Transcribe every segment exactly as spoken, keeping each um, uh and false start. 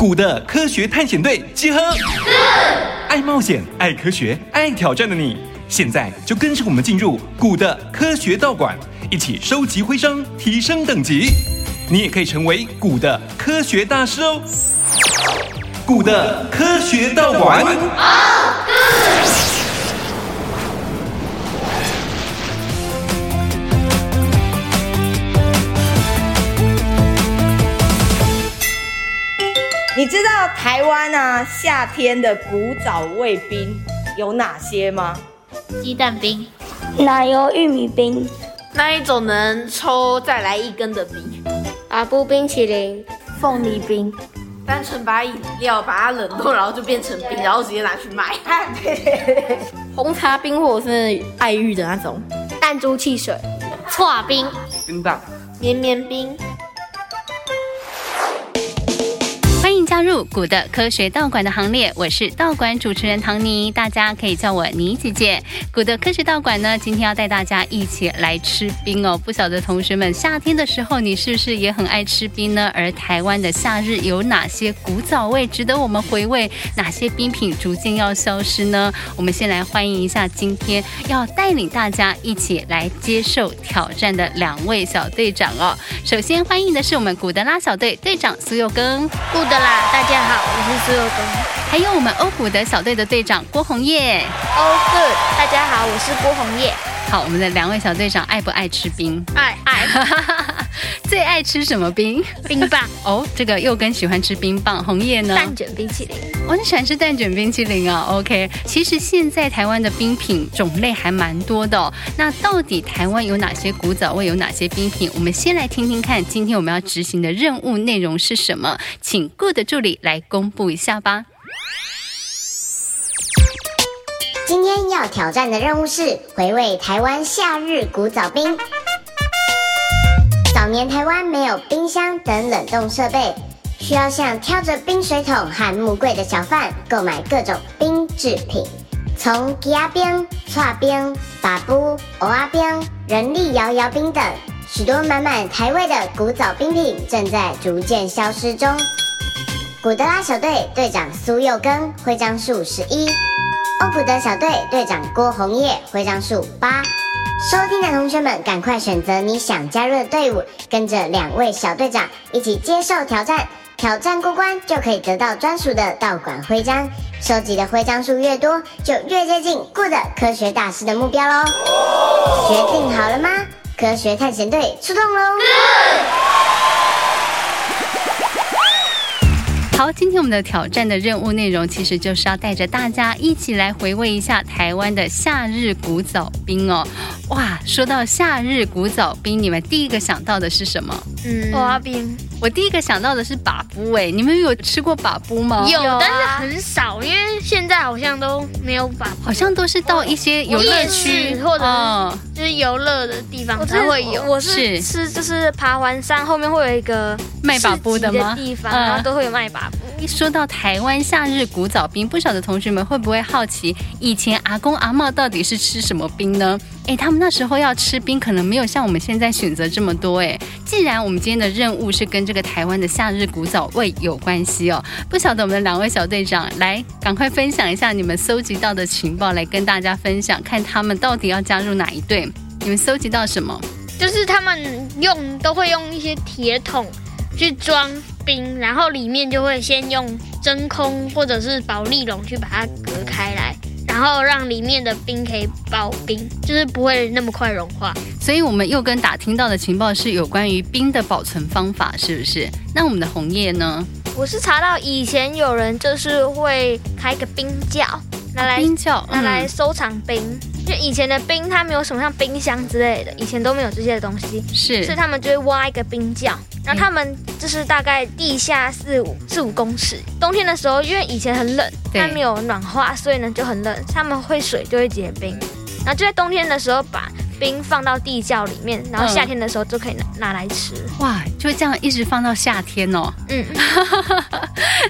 古的科学探险队集合，爱冒险、爱科学、爱挑战的你，现在就跟着我们进入古的科学道馆，一起收集徽章，提升等级。你也可以成为古的科学大师哦！古的科学道馆。 你知道台湾啊夏天的古早味冰有哪些吗？ 鸡蛋冰、 奶油玉米冰， 那一种能抽再来一根的冰， 阿布冰淇淋，凤梨冰， 单纯把饮料把它冷冻，然后就变成冰，然后直接拿去卖。 对对对， 红茶冰或者是爱玉的那种， 弹珠汽水， 剉冰、 冰棒、 绵绵冰。 欢迎加入古的科学道馆的行列，我是道馆主持人唐妮，大家可以叫我妮姐姐。古的科学道馆呢，今天要带大家一起来吃冰哦。不晓得同学们夏天的时候，你是不是也很爱吃冰呢？而台湾的夏日有哪些古早味值得我们回味？哪些冰品逐渐要消失呢？我们先来欢迎一下今天要带领大家一起来接受挑战的两位小队长哦。首先欢迎的是我们古德拉小队队长苏佑庚。 古德拉，大家好，我是苏佑庚。 还有我们欧古德小队的队长郭红叶。 Oh good， 大家好，我是郭红叶。 好，我们的两位小队长爱不爱吃冰？ 爱爱。 最爱吃什么冰？ 冰棒。 哦，这个佑庚喜欢吃冰棒，红叶呢？ 蛋卷冰淇淋。 哦，你喜欢吃蛋卷冰淇淋啊 ？OK， 其实现在台湾的冰品种类还蛮多的哦。那到底台湾有哪些古早味，有哪些冰品？我们先来听听看，今天我们要执行的任务内容是什么？请 Good 的助理来公布一下吧。 今天要挑战的任务是回味台湾夏日古早冰。早年台湾没有冰箱等冷冻设备，需要向挑着冰水桶和木柜的小贩购买各种冰制品，从鸡仔冰、剉冰、把布、蚵仔冰、人力摇摇冰等，许多满满台味的古早冰品正在逐渐消失中。古德拉小队队长苏佑庚，徽章数十一；欧古德小队队长郭红叶，徽章数八。收听的同学们，赶快选择你想加入的队伍，跟着两位小队长一起接受挑战。挑战过关就可以得到专属的道馆徽章，收集的徽章数越多，就越接近 Good 科学大师的目标咯。决定好了吗？科学探险队出动咯！ 好，今天我们的挑战的任务内容其实就是要带着大家一起来回味一下台湾的夏日古早冰哦。哇，说到夏日古早冰，你们第一个想到的是什么？ 嗯，蚵仔冰。 我第一个想到的是把布哎，你们有吃过把布吗？ 有，但是很少，因为现在好像都没有把布， 好像都是到一些游乐区或者就是游乐的地方才会有。我是吃就是爬环山后面会有一个卖把布的吗？ 地方，然后都会有卖把布。 一说到台湾夏日古早冰，不少的同学们会不会好奇，以前阿公阿嬷到底是吃什么冰呢？哎，他们那时候要吃冰，可能没有像我们现在选择这么多哎。既然我们今天的任务是跟这个台湾的夏日古早味有关系哦，不晓得我们的两位小队长来赶快分享一下你们搜集到的情报，来跟大家分享，看他们到底要加入哪一队？你们搜集到什么？ 就是他们用都会用一些铁桶去装冰，然后里面就会先用真空或者是保丽龙去把它隔开来，然后让里面的冰可以保冰，就是不会那么快融化。 所以我们又跟打听到的情报是有关于冰的保存方法，是不是？那我们的红叶呢？ 我是查到以前有人就是会开个冰窖，拿来冰窖、 嗯、拿来收藏冰。就以前的冰，它没有什么像冰箱之类的，以前都没有这些东西， 是， 所以他们就会挖一个冰窖，然后他们就是大概地下四五四五公尺。冬天的时候，因为以前很冷，它没有暖化，所以呢就很冷，他们会水就会结冰，然后就在冬天的时候把冰放到地窖里面，然后夏天的时候就可以 拿, 拿来吃。 哇，就这样一直放到夏天哦。 嗯，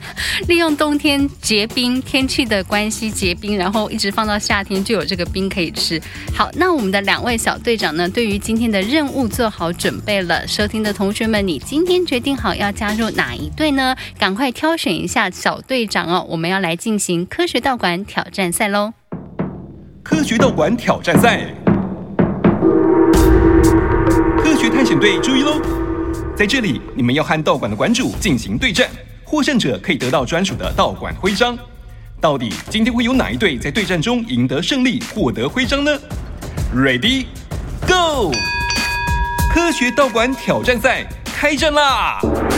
利用冬天结冰，天气的关系结冰，然后一直放到夏天就有这个冰可以吃。好，那我们的两位小队长呢，对于今天的任务做好准备了。收听的同学们，你今天决定好要加入哪一队呢？赶快挑选一下小队长哦，我们要来进行科学道馆挑战赛咯。 科学道馆挑战赛，科学探险队注意咯，在这里你们要和道馆的馆主进行对战，获胜者可以得到专属的道馆徽章。到底今天会有哪一队在对战中赢得胜利，获得徽章呢？ Ready Go！ 科学道馆挑战赛开战啦！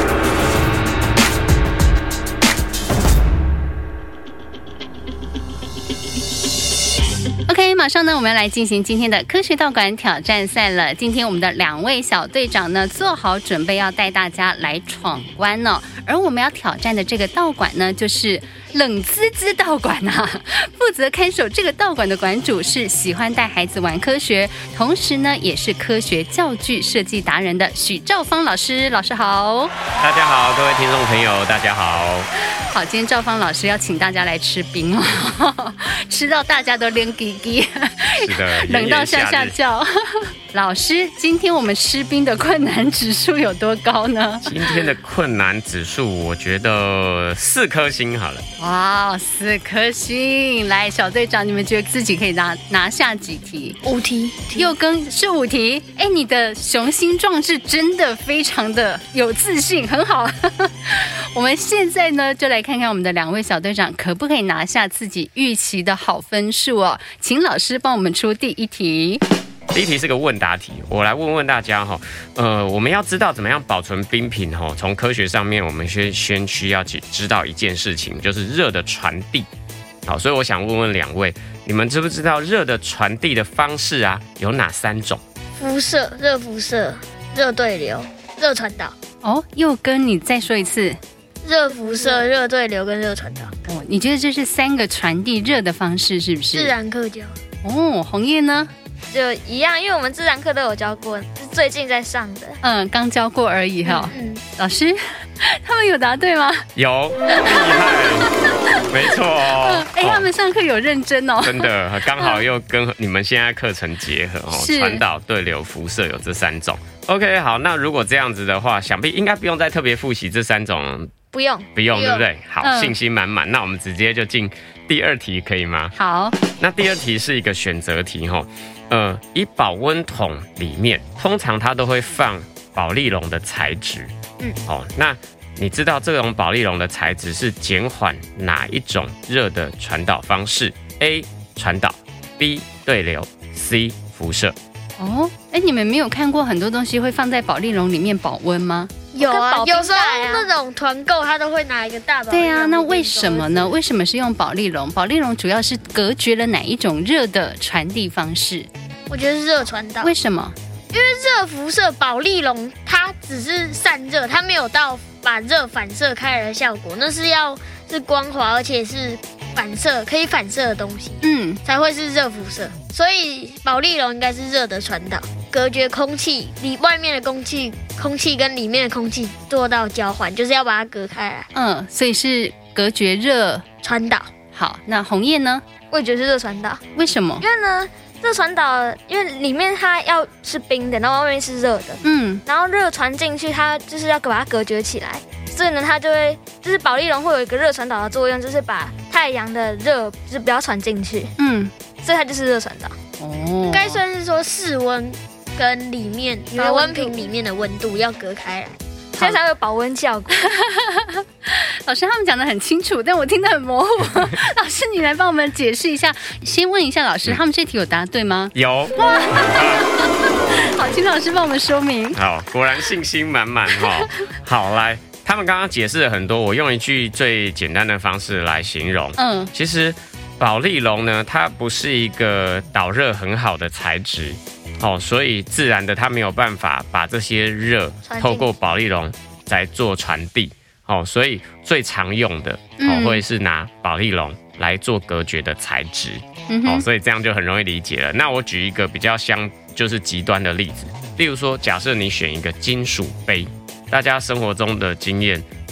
OK， 马上呢，我们要来进行今天的科学道馆挑战赛了。今天我们的两位小队长呢，做好准备要带大家来闯关哦。而我们要挑战的这个道馆呢，就是冷滋滋道馆啊。负责看守这个道馆的馆主是喜欢带孩子玩科学，同时呢，也是科学教具设计达人的许兆芳老师。老师好。 大家好，各位听众朋友，大家好。 好，今天兆芳老师要请大家来吃冰哦，吃到大家都连叽叽， 是的， 冷到下下叫。老师，今天我们吃冰的困难指数有多高呢？ 今天的困难指数，我觉得四颗星好了。 哇，四颗星！来，小队长，你们觉得自己可以拿拿下几题？ 五题， 又跟是五题。哎，你的雄心壮志真的非常的有自信，很好。我们现在呢，就来看看我们的两位小队长可不可以拿下自己预期的好分数哦。请老师帮我们出第一题。 第一题是个问答题，我来问问大家哈，呃，我们要知道怎么样保存冰品哈，从科学上面，我们先先需要知道一件事情，就是热的传递。好，所以我想问问两位，你们知不知道热的传递的方式啊，有哪三种？ 辐射、热辐射、热对流、热传导。 哦，又跟你再说一次。 热辐射、热对流跟热传导。 哦，你觉得这是三个传递热的方式，是不是？ 自然课教。 哦，红叶呢？ 就一样，因为我们自然课都有教过，是最近在上的。 嗯，刚教过而已哈。嗯，嗯老师，他们有答对吗？ 有，厉害，没错哦。 哎、欸，他们上课有认真哦。 真的，刚好又跟你们现在课程结合哦，传导、对流、辐射有这三种。OK， 好，那如果这样子的话，想必应该不用再特别复习这三种。 不用， 不用，对不对？好，嗯、信心满满。那我们直接就进第二题，可以吗？ 好。 那第二题是一个选择题哈。呃，以保温桶里面，通常它都会放保丽龙的材质。嗯，哦，那你知道这种保丽龙的材质是减缓哪一种热的传导方式 ？A. 传导 ，B. 对流 ，C. 辐射。 哦，哎，你们没有看过很多东西会放在保丽龙里面保温吗？ 有啊，有时候那种团购他都会拿一个大保丽龙。 对啊，那为什么呢？为什么是用保丽龙？保丽龙主要是隔绝了哪一种热的传递方式？ 我觉得是热传导。 为什么？ 因为热辐射保丽龙它只是散热，它没有到把热反射开来的效果，那是要是光滑而且是反射可以反射的东西，嗯，才会是热辐射。所以保丽龙应该是热的传导，隔绝空气，里外面的空气，空气跟里面的空气做到交换，就是要把它隔开来。 嗯，所以是隔绝热传导。 好，那红叶呢？ 我也觉得是热传导。 为什么？ 因为呢，热传导，因为里面它要是冰的，然后外面是热的，嗯，然后热传进去，它就是要把它隔绝起来。所以呢，它就会就是保丽龙会有一个热传导的作用，就是把太阳的热就是不要传进去，嗯，所以它就是热传导。哦，该算是说室温跟里面保温瓶里面的温度要隔开来，所以才会有保温效果。 老师他们讲得很清楚，但我听得很模糊。老师，你来帮我们解释一下。先问一下老师，嗯、他们这题有答对吗？ 有。 好，请老师帮我们说明。 好，果然信心满满哈。好，来。他们刚刚解释了很多，我用一句最简单的方式来形容。嗯，其实保丽龙呢，它不是一个导热很好的材质，哦，所以自然的它没有办法把这些热透过保丽龙来做传递。哦，所以最常用的哦会是拿保丽龙来做隔绝的材质。嗯、哦，所以这样就很容易理解了。那我举一个比较相就是极端的例子，例如说，假设你选一个金属杯。大家生活中的经验，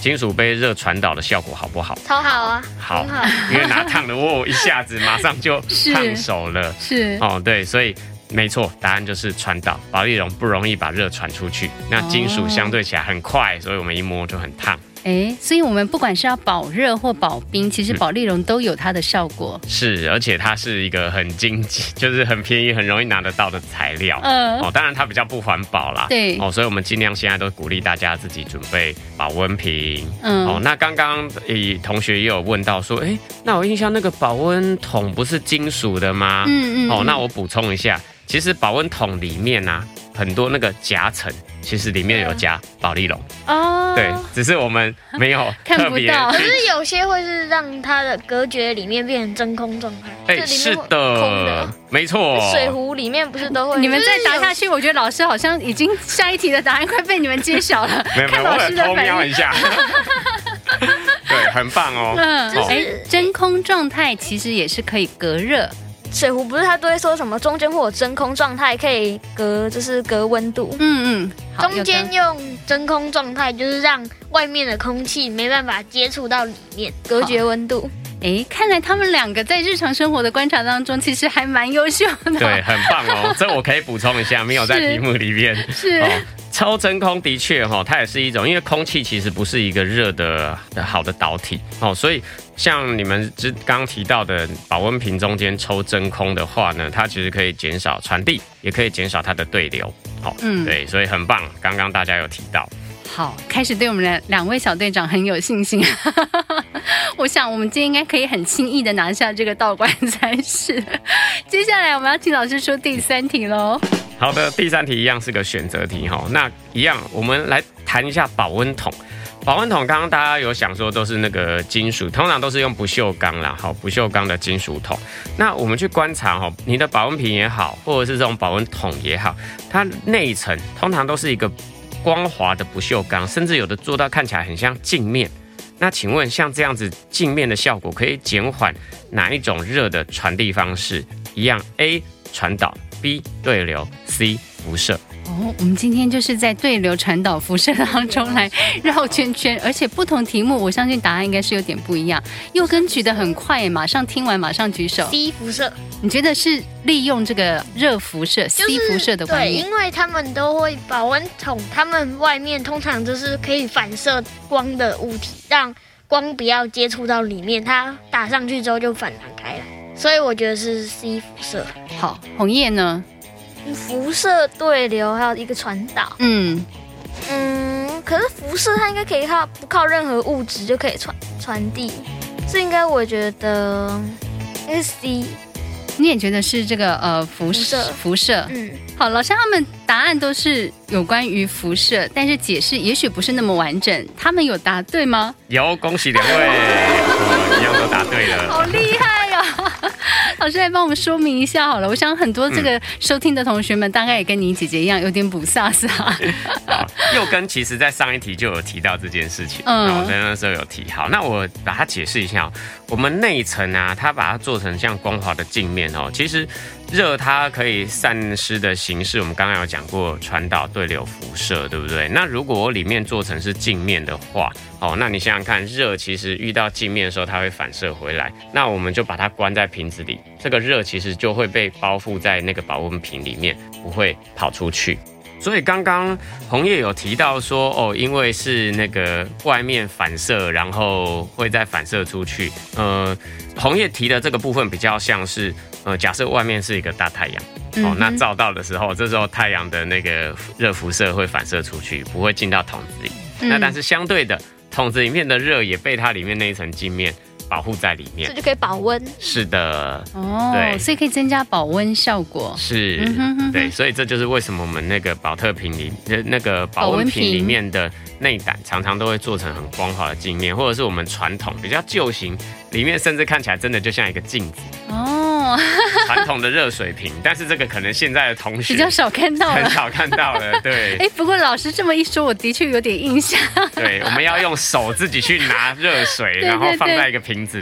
金属杯热传导的效果好不好？ 超好啊， 好，好因为拿烫的哦，一下子马上就烫手了。 是哦，对，所以没错，答案就是传导。保丽龙不容易把热传出去，那金属相对起来很快，所以我们一摸就很烫。 哎，所以我们不管是要保热或保冰，其实保丽龙都有它的效果。 嗯、是，而且它是一个很经济，就是很便宜、很容易拿得到的材料。 嗯， 哦，当然它比较不环保啦。 对。 哦，所以我们尽量现在都鼓励大家自己准备保温瓶。 嗯。 哦，那刚刚诶同学也有问到说，哎，那我印象那个保温桶不是金属的吗？ 嗯 嗯, 嗯。 哦，那我补充一下，其实保温桶里面啊，很多那个夹层，其实里面有加保丽龙。 哦。 对，只是我们没有特别。 可是有些会是让它的隔绝里面变成真空状态。 哎，是的，空的，没错。 水壶里面不是都会？ 你们再答下去，我觉得老师好像已经下一题的答案快被你们揭晓了。 没有没有，我有偷瞄一下。对，很棒哦。 嗯，哎，真空状态其实也是可以隔热。 水壶不是他都会说什么中间会有真空状态可以隔，就是隔温度。 嗯嗯， 中间用真空状态就是让外面的空气没办法接触到里面，隔绝温度。 哎，看来他们两个在日常生活的观察当中，其实还蛮优秀的。 对，很棒哦。这我可以补充一下，没有在题目里面。 是。 哦，超真空的确哈，它也是一种，因为空气其实不是一个热的好的导体哦，所以像你们之刚刚提到的保温瓶中间抽真空的话呢，它其实可以减少传递，也可以减少它的对流。哦，嗯，对，所以很棒。刚刚大家有提到。 好，开始对我们的两位小队长很有信心。我想我们今天应该可以很轻易的拿下这个道馆才是。接下来我们要请老师说第三题喽。 好的，第三题一样是个选择题哈。那一样，我们来谈一下保温桶。保温桶刚刚大家有想说都是那个金属，通常都是用不锈钢啦，好，不锈钢的金属桶。那我们去观察哈，你的保温瓶也好，或者是这种保温桶也好，它内层通常都是一个光滑的不锈钢，甚至有的做到看起来很像镜面。那请问像这样子镜面的效果可以减缓哪一种热的传递方式？一样 A 传导 B 对流 C 辐射。 哦，我们今天就是在对流传导辐射当中来绕圈圈，而且不同题目我相信答案应该是有点不一样。佑根举得很快，马上听完马上举手。 C 辐射。 你觉得是利用这个热辐射、就是、C 辐射的观念？ 对，因为他们都会保温桶，他们外面通常就是可以反射光的物体，让光不要接触到里面，它打上去之后就反弹开来，所以我觉得是 C 辐射。 好，红叶呢？ 辐射对流还有一个传导。嗯嗯，可是辐射它应该可以靠不靠任何物质就可以传传递，这应该我觉得应该是 C。 你也觉得是这个呃辐射？辐射。嗯，好，老师他们答案都是有关于辐射，但是解释也许不是那么完整。他们有答对吗？ 有，恭喜两位，哦，一样都答对了， 好厉害哦！老师来帮我们说明一下好了。我想很多这个收听的同学们大概也跟你姐姐一样，有点补萨萨。 佑根其实在上一题就有提到这件事情，嗯，我在那时候有提。好，那我把它解释一下。我们内层啊，它把它做成像光滑的镜面哦，其实热它可以散失的形式，我们刚刚有讲过传导、对流、辐射，对不对？那如果我里面做成是镜面的话，哦，那你想想看，热其实遇到镜面的时候，它会反射回来，那我们就把它关在瓶子里，这个热其实就会被包覆在那个保温瓶里面，不会跑出去。所以刚刚红叶有提到说，哦，因为是那个外面反射，然后会再反射出去。呃，红叶提的这个部分比较像是，呃，假设外面是一个大太阳，哦，嗯、那照到的时候，这时候太阳的那个热辐射会反射出去，不会进到桶子里。嗯、那但是相对的，桶子里面的热也被它里面那一层镜面保护在里面， 这就可以保温。 是的， 哦，对，所以可以增加保温效果。 是，嗯、哼哼哼对，所以这就是为什么我们那个保特瓶里那个保温瓶里面的内胆常常都会做成很光滑的镜面，或者是我们传统比较旧型，里面甚至看起来真的就像一个镜子。哦，传统的热水瓶，但是这个可能现在的同学比较少看到了， 很少看到了。对， 哎，不过老师这么一说，我的确有点印象。 对，我们要用手自己去拿热水，对对对，然后放在一个瓶子里。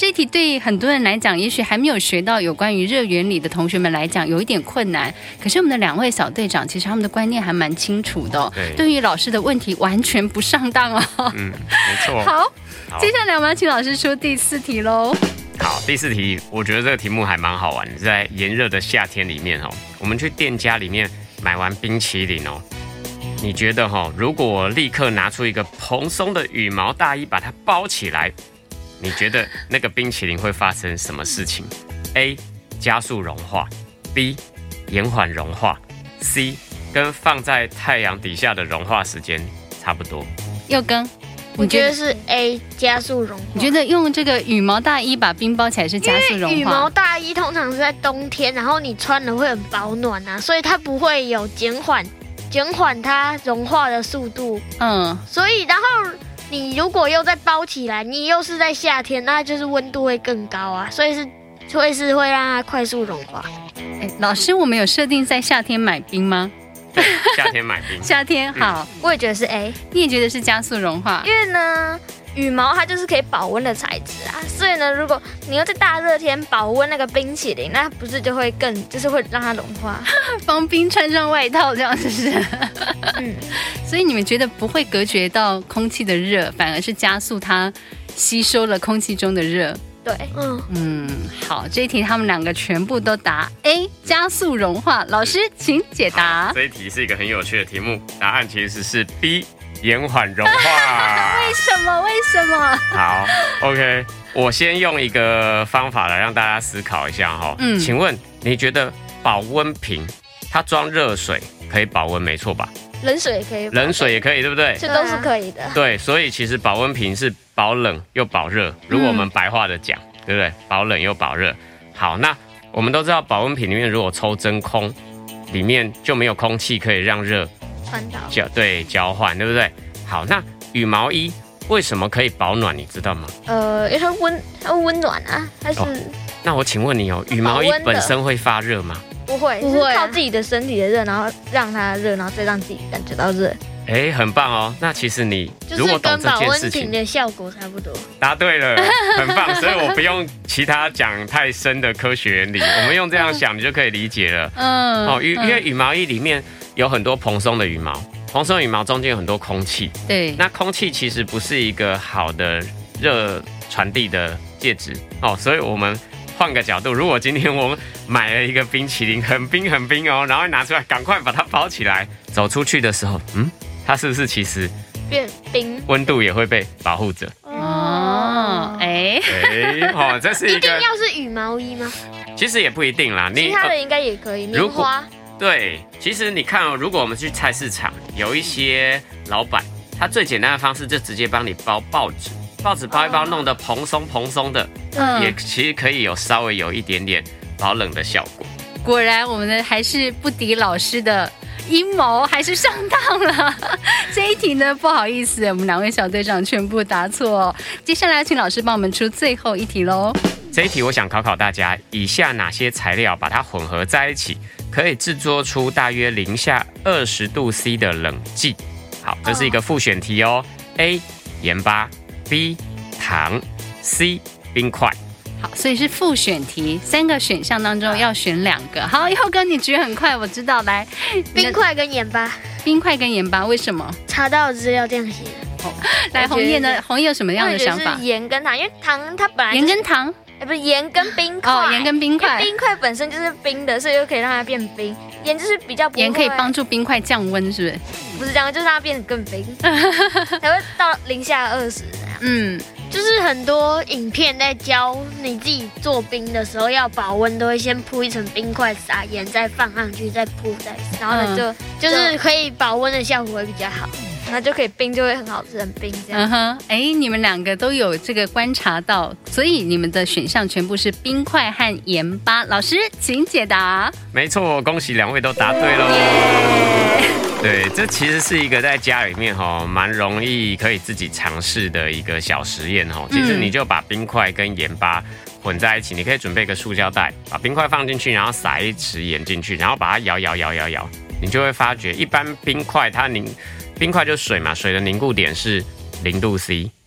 这一题对很多人来讲，也许还没有学到有关于热原理的同学们来讲，有一点困难。可是我们的两位小队长，其实他们的观念还蛮清楚的、哦，对，对于老师的问题完全不上当哦。 嗯，没错。 好，好接下来我们要请老师出第四题喽。 好，第四题，我觉得这个题目还蛮好玩的，在炎热的夏天里面哦，我们去店家里面买完冰淇淋哦，你觉得哈、哦，如果立刻拿出一个蓬松的羽毛大衣把它包起来，你觉得那个冰淇淋会发生什么事情 ？A. 加速融化 ，B. 延缓融化 ，C. 跟放在太阳底下的融化时间差不多。 佑庚。 我觉得是 A 加速融化。 你觉得用这个羽毛大衣把冰包起来是加速融化？ 因为羽毛大衣通常是在冬天，然后你穿了会很保暖啊，所以它不会有减缓减缓它融化的速度。嗯，所以然后你如果又再包起来，你又是在夏天，那就是温度会更高啊，所以是会是会让它快速融化。 哎，老师，我们有设定在夏天买冰吗？ 对，夏天买冰。 夏天好、 嗯，我也觉得是 A。 你也觉得是加速融化？ 因为呢，羽毛它就是可以保温的材质啊，所以呢，如果你要在大热天保温那个冰淇淋，那不是就会更就是会让它融化， 帮冰穿上外套这样子是。嗯，所以你们觉得不会隔绝到空气的热，反而是加速它吸收了空气中的热。 对，嗯嗯，好，这一题他们两个全部都答 A 加速融化。老师，请解答。 这一题是一个很有趣的题目，答案其实是 B 延缓融化。 为什么？为什么？ 好 ，OK， 我先用一个方法来让大家思考一下哈。嗯，请问你觉得保温瓶它装热水可以保温，没错吧？ 冷水也可以， 冷水也可以，对不对？ 这都是可以的。 对，所以其实保温瓶是保冷又保热。如果我们白话的讲，嗯、对不对？保冷又保热。好，那我们都知道保温瓶里面如果抽真空，里面就没有空气可以让热传导， 交对交换，对不对？好，那羽毛衣为什么可以保暖？你知道吗？ 呃，因为它温，它温暖啊，它是。哦、 那我请问你哦，羽毛衣本身会发热吗？ 不会，不会、啊，靠自己的身体的热，然后让它热，然后再让自己感觉到热。 哎，很棒哦！那其实你如果懂这件事情，就是跟保温瓶的效果差不多。 答对了，很棒。所以我不用其他讲太深的科学原理，我们用这样想，你就可以理解了。嗯，哦，因为羽毛衣里面有很多蓬松的羽毛，蓬松羽毛中间有很多空气。 对， 那空气其实不是一个好的热传递的介质哦，所以我们。换个角度，如果今天我们买了一个冰淇淋，很冰很冰哦，然后拿出来，赶快把它包起来，走出去的时候，嗯，它是不是其实变冰， 温度也会被保护着？ 哦，哎哎，哦，这是一个， 一定要是羽毛衣吗？ 其实也不一定啦， 其他的应该也可以，棉花。 对，其实你看哦，如果我们去菜市场，有一些老板，他最简单的方式就直接帮你包报纸。报纸包一包，弄得蓬松蓬松的，嗯，也其实可以有稍微有一点点保冷的效果。 果然，我们的还是不敌老师的阴谋，还是上当了。这一题呢，不好意思，我们两位小队长全部答错。接下来，请老师帮我们出最后一题喽。 这一题我想考考大家，以下哪些材料把它混合在一起，可以制作出大约零下二十度 C 的冷剂？好，这是一个复选题哦。A. 盐巴。B. 糖 C. 冰块。 好，所以是复选题，三个选项当中要选两个。好，佑哥你举很快，我知道。来， 冰块跟盐巴。 冰块跟盐巴，为什么？ 查到的资料这样写的。 哦，来，红叶呢？红叶有什么样的想法？ 是盐跟糖，因为糖它本来、 就是、盐跟糖， 哎，不是盐跟冰块。 哦，盐跟冰块。 冰块本身就是冰的，所以就可以让它变冰。盐就是比较不会， 盐可以帮助冰块降温，是不是？ 不是这样，就是让它变得更冰，才会到零下二十这样。嗯，就是很多影片在教你自己做冰的时候要保温，都会先铺一层冰块，撒盐，再放上去，再铺再，然后呢就、嗯、就是可以保温的效果会比较好。那就可以冰，就会很好吃，很冰这样。嗯哼， 哎，你们两个都有这个观察到，所以你们的选项全部是冰块和盐巴。老师，请解答。 没错，恭喜两位都答对喽。Yeah! 对，这其实是一个在家里面哈、哦、蛮容易可以自己尝试的一个小实验哈、哦。其实你就把冰块跟盐巴混在一起，你可以准备一个塑胶袋，把冰块放进去，然后撒一匙盐进去，然后把它摇摇摇摇摇，你就会发觉，一般冰块它凝。冰块就是水嘛，水的凝固点是零度 C，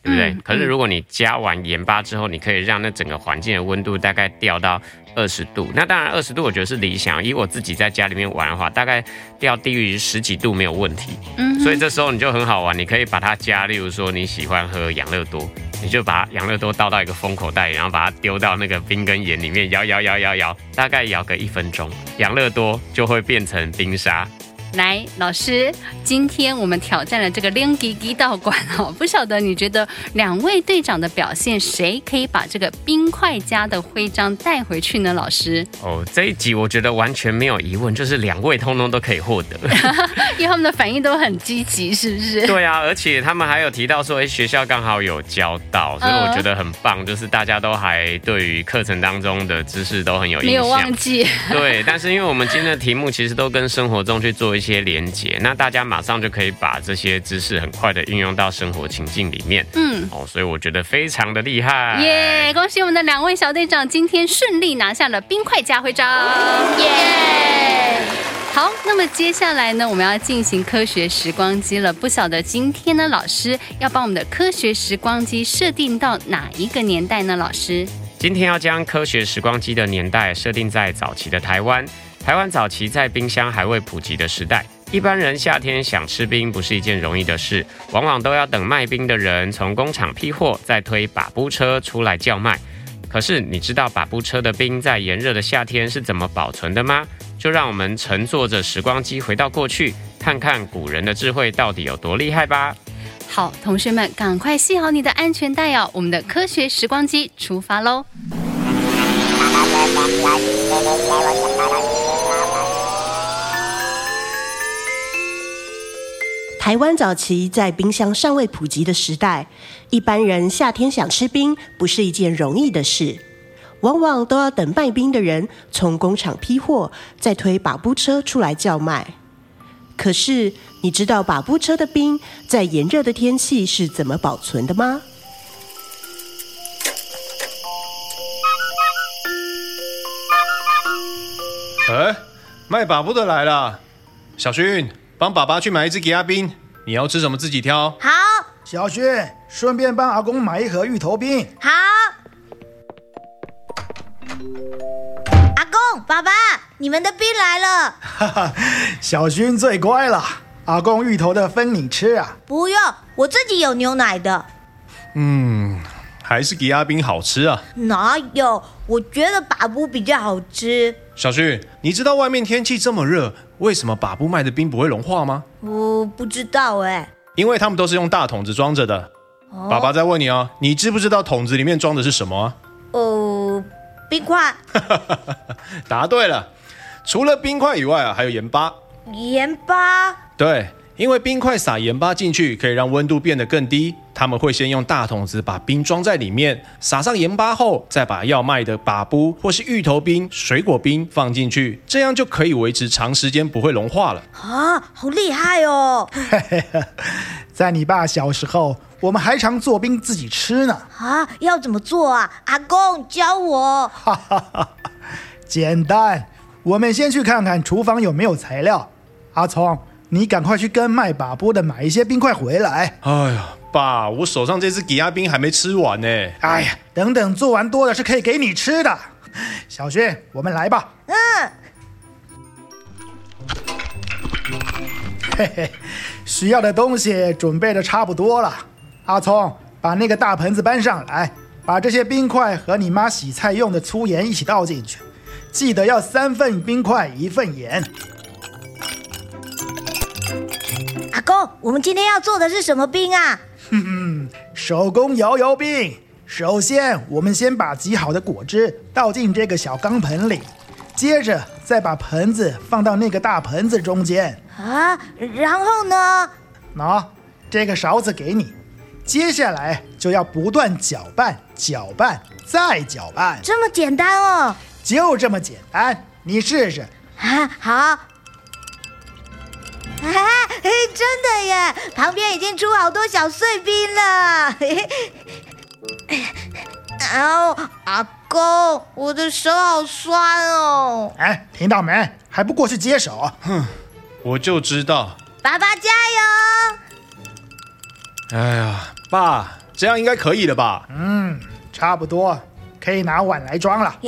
对不对？ 嗯、 可是如果你加完盐巴之后，你可以让那整个环境的温度大概掉到二十度。那当然二十度我觉得是理想，以我自己在家里面玩的话，大概掉低于十几度没有问题。嗯，所以这时候你就很好玩，你可以把它加，例如说你喜欢喝养乐多，你就把养乐多倒到一个封口袋里，然后把它丢到那个冰跟盐里面摇摇摇摇摇，大概摇个一分钟，养乐多就会变成冰沙。 来，老师，今天我们挑战了这个零吉吉道馆哦，不晓得你觉得两位队长的表现，谁可以把这个冰块家的徽章带回去呢？老师， 哦，这一集我觉得完全没有疑问，就是两位通通都可以获得， 因为他们的反应都很积极，是不是？ 对啊，而且他们还有提到说，哎，学校刚好有教到，所以我觉得很棒，就是大家都还对于课程当中的知识都很有印象， 没有忘记。 对，但是因为我们今天的题目其实都跟生活中去做一些连结，那大家马上就可以把这些知识很快的运用到生活情境里面。嗯，哦，所以我觉得非常的厉害。 耶！恭喜我们的两位小队长今天顺利拿下了冰块家徽章。耶！好，那么接下来呢，我们要进行科学时光机了。不晓得今天呢，老师要帮我们的科学时光机设定到哪一个年代呢？老师， 今天要将科学时光机的年代设定在早期的台湾。台湾早期在冰箱还未普及的时代，一般人夏天想吃冰不是一件容易的事，往往都要等卖冰的人从工厂批货，再推把布车出来叫卖。可是你知道把布车的冰在炎热的夏天是怎么保存的吗？就让我们乘坐着时光机回到过去，看看古人的智慧到底有多厉害吧。 好，同学们赶快系好你的安全带哦，我们的科学时光机出发喽！ 台湾早期在冰箱尚未普及的时代，一般人夏天想吃冰不是一件容易的事，往往都要等卖冰的人从工厂批货，再推把布车出来叫卖。可是你知道把布车的冰在炎热的天气是怎么保存的吗？ 哎，卖把布的来了，小勋，帮爸爸去买一只吉亚冰，你要吃什么自己挑。 好，小勋，顺便帮阿公买一盒芋头冰。 好，阿公、爸爸，你们的冰来了。 哈哈，小勋最乖了，阿公芋头的分你吃啊。 不用，我自己有牛奶的。 嗯，还是吉亚冰好吃啊。 哪有？我觉得把布比较好吃。 小勋，你知道外面天气这么热，为什么把布卖的冰不会融化吗？ 我不知道哎。 因为他们都是用大桶子装着的。哦、爸爸在问你哦，你知不知道桶子里面装的是什么啊？ 哦，冰块。 答对了，除了冰块以外啊，还有盐巴。 盐巴？ 对，因为冰块撒盐巴进去，可以让温度变得更低。他们会先用大桶子把冰装在里面，撒上盐巴后，再把要卖的把布或是芋头冰、水果冰放进去，这样就可以维持长时间不会融化了。 啊，好厉害哦！ 在你爸小时候，我们还常做冰自己吃呢。 啊，要怎么做啊？阿公教我。 简单，我们先去看看厨房有没有材料。阿聪，你赶快去跟卖把布的买一些冰块回来。 哎呀，爸，我手上这只吉亚冰还没吃完呢。 哎呀，等等做完多的是可以给你吃的。小轩，我们来吧。 嗯。 嘿嘿，需要的东西准备的差不多了。阿聪，把那个大盆子搬上来，把这些冰块和你妈洗菜用的粗盐一起倒进去，记得要三份冰块一份盐。 阿公，我们今天要做的是什么冰啊？ 哼哼，手工摇摇冰。首先，我们先把挤好的果汁倒进这个小钢盆里，接着再把盆子放到那个大盆子中间。 啊，然后呢？ 喏，这个勺子给你。接下来就要不断搅拌、搅拌再搅拌。 这么简单哦？ 就这么简单，你试试。 啊，好。啊，真的耶！旁边已经出好多小碎冰了。哦，阿公，我的手好酸哦。 哎，听到没？还不过去接手？ 哼，我就知道。 爸爸加油！ 哎呀，爸， 这样应该可以了吧？ 嗯，差不多，可以拿碗来装了。 耶！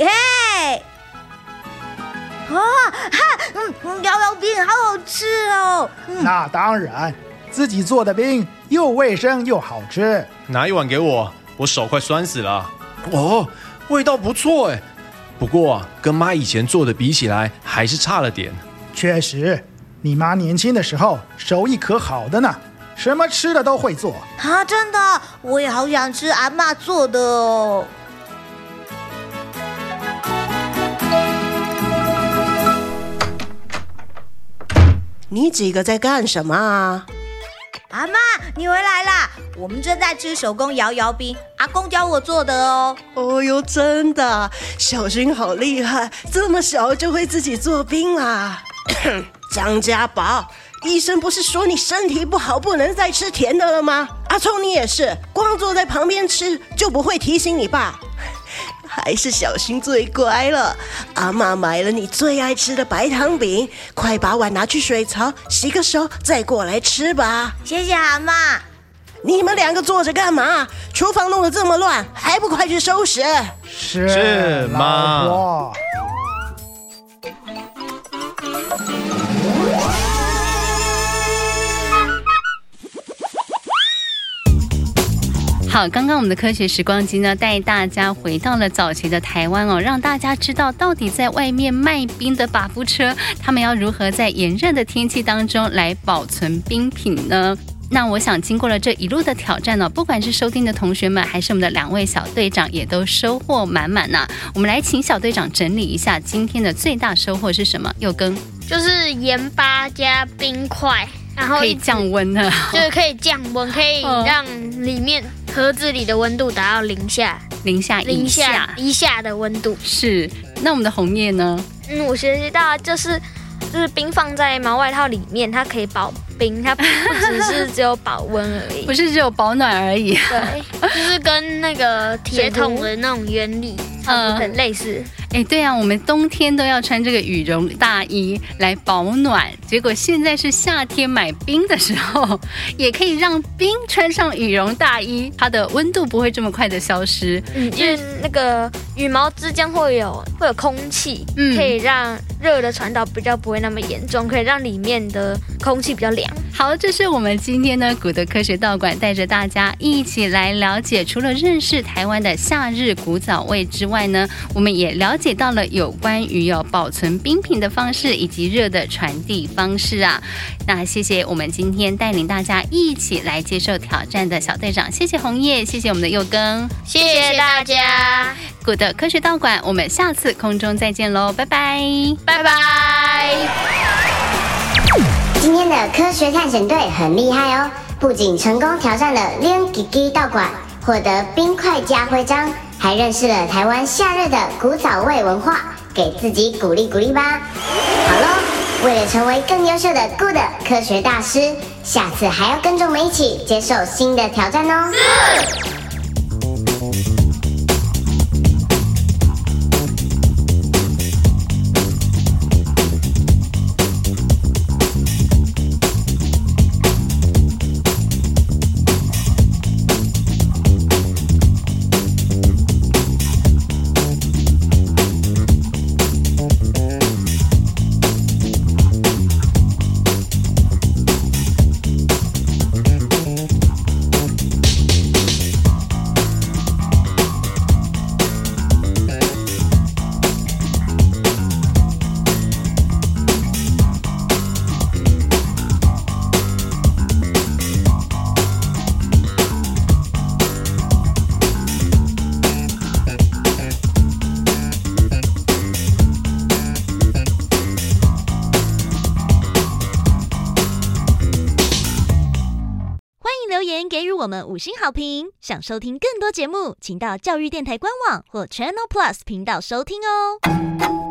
哦，哈，嗯，摇摇冰好好吃哦。 嗯、那当然，自己做的冰又卫生又好吃。 拿一碗给我，我手快酸死了。哦，味道不错哎，不过啊，跟妈以前做的比起来，还是差了点。 确实，你妈年轻的时候手艺可好的呢，什么吃的都会做啊！真的，我也好想吃阿嬷做的哦。 你几个在干什么啊？ 阿嬷，你回来啦！我们正在吃手工摇摇冰，阿公教我做的哦。 哦哟，真的，小薰好厉害，这么小就会自己做冰啦。张家宝，医生不是说你身体不好，不能再吃甜的了吗？阿聪你也是，光坐在旁边吃就不会提醒你爸。还是小薰最乖了，阿嬷买了你最爱吃的白糖饼，快把碗拿去水槽洗个手，再过来吃吧。 谢谢阿嬷。 你们两个坐着干嘛？厨房弄得这么乱，还不快去收拾？ 是是妈。 老婆好，刚刚我们的科学时光机呢，带大家回到了早期的台湾哦，让大家知道到底在外面卖冰的把夫车，他们要如何在炎热的天气当中来保存冰品呢？那我想经过了这一路的挑战呢，不管是收听的同学们，还是我们的两位小队长，也都收获满满呐、啊。我们来请小队长整理一下今天的最大收获是什么？佑庚， 就是盐巴加冰块。然后可以降温的， 就是可以降温，可以让里面盒子里的温度达到零下， 零下以下以下的温度。 是，那我们的红叶呢？ 嗯，我学习到就是就是冰放在毛外套里面，它可以保冰，它不只是只有保温而已， 不是只有保暖而已。 对，就是跟那个铁桶的那种原理，嗯，很类似。 哎，对啊，我们冬天都要穿这个羽绒大衣来保暖，结果现在是夏天买冰的时候，也可以让冰穿上羽绒大衣，它的温度不会这么快的消失。 嗯，因为那个羽毛之间会有会有空气，嗯，可以让热的传导比较不会那么严重，可以让里面的空气比较凉。 好，这是我们今天呢古德科学道馆带着大家一起来了解，除了认识台湾的夏日古早味之外呢，我们也了解到了有关于有保存冰品的方式以及热的传递方式啊。那谢谢我们今天带领大家一起来接受挑战的小队长，谢谢红叶，谢谢我们的佑庚， 谢谢大家。 古德科学道馆，我们下次空中再见喽，拜拜， 拜拜。 今天的科学探险队很厉害哦，不仅成功挑战了练吉吉道馆，获得冰块加徽章，还认识了台湾夏日的古早味文化，给自己鼓励鼓励吧。好咯，为了成为更优秀的 Good 科学大师，下次还要跟着我们一起接受新的挑战哦。 留言给予我们五星好评。想收听更多节目，请到教育电台官网或 Channel Plus 频道收听哦。